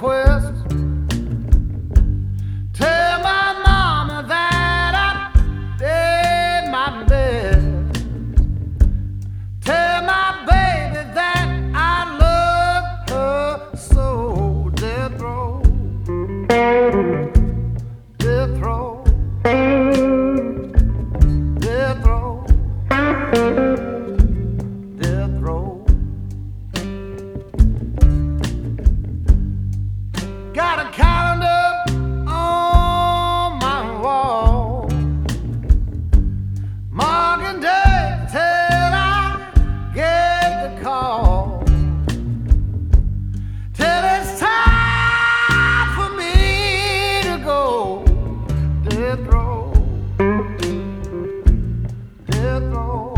request. Tell my mama that I did my best. Tell my baby that I love her so. Death row, death row, death row, death row. Got a calendar on my wall, marking days till I get the call, till it's time for me to go. Death row, death row.